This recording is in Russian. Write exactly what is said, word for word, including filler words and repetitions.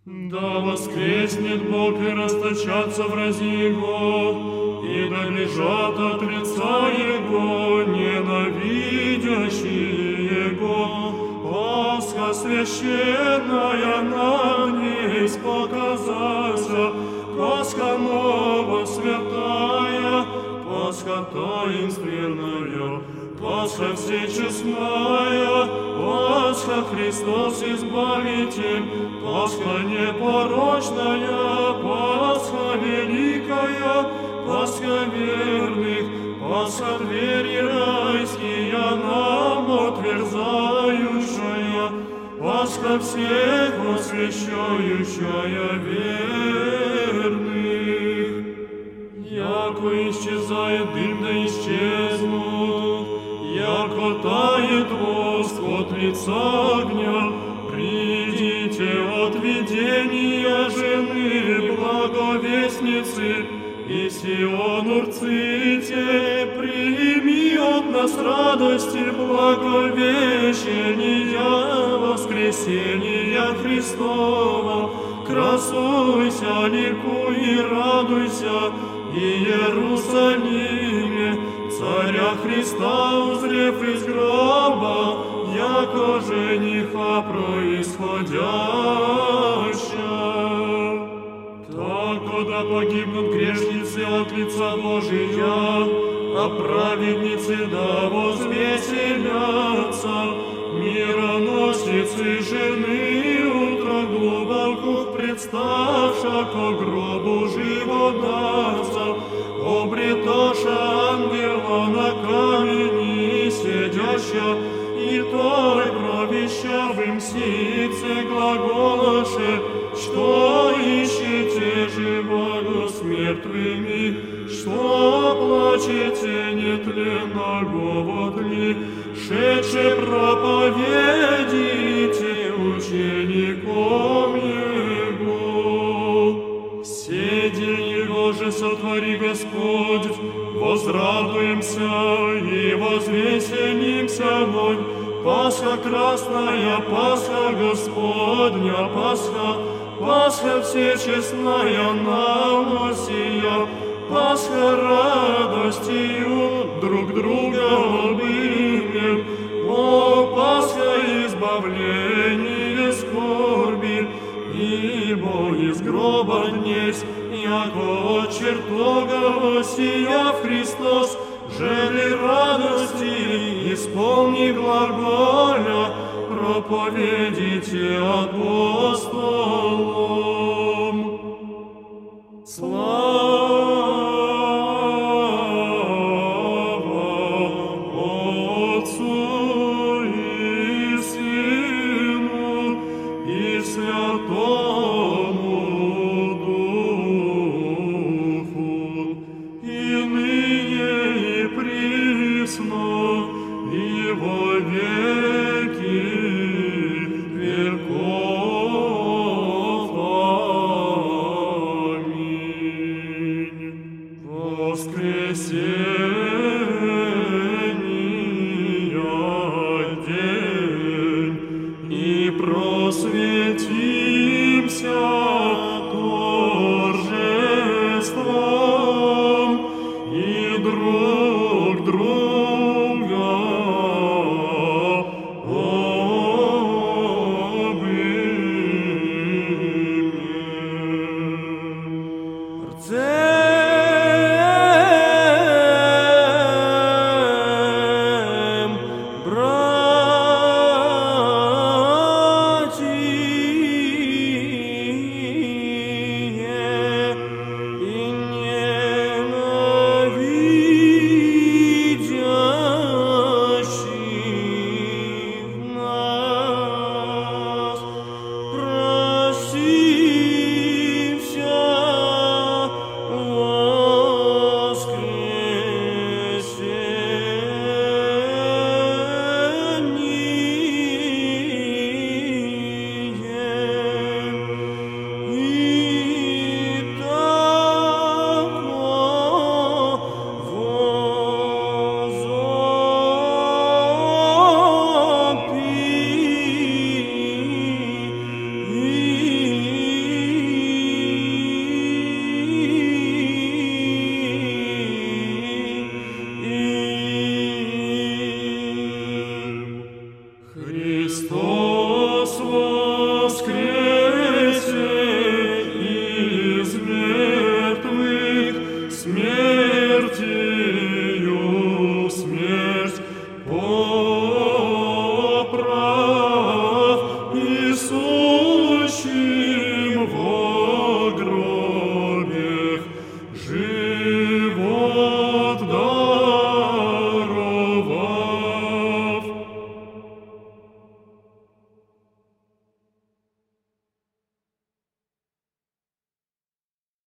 Да воскреснет Бог и расточатся врази Его, и да бежат от лица Его ненавидящие Его. Пасха священная над ней показаться, Пасха нова святая, Пасха таинственная, Пасха всечестная, Пасха Христос Избавитель, Пасха непорочная, Пасха великая, Пасха верных, Пасха двери райские нам отверзающая, Пасха всех освящающая верных. Яко исчезает дым, да исчезнут, яко тает воск от лица огня, придите от видения жены благовестницы, и Сион урците, прими от нас радости благовещения воскресения Христова. Красуйся, ликуй и радуйся, Иерусалиме, Царя Христа узрев из гроба, яко жениха происходяща. Так, когда погибнут грешницы от лица Божия, а праведницы да возвеселятся, мироносицы жены утро глубоко представша ко гробу живодавца, обреташа ангела на камени сидяща, и той провещавым сице глаголаше, что ищете живого с мертвыми, что плачете нетленного тли, шедше проповедите учеником Его. Все день Его же сотвори Господь, возрадуемся и возвеселимся вновь. Пасха красная, Пасха Господня, Пасха, Пасха всечестная нам осия, Пасха радостью друг друга обымем. О, Пасха избавление скорби, ибо из гроба днесь, яко от чертога сия Христос, жели радости, исполни глаголя, проповедите апостолам. Слава Отцу и Сыну и Святому Духу, и ныне и присно, и во веки веков. Аминь. Воскресения день, и просветимся Христос воскресе из мертвых, смертью смерть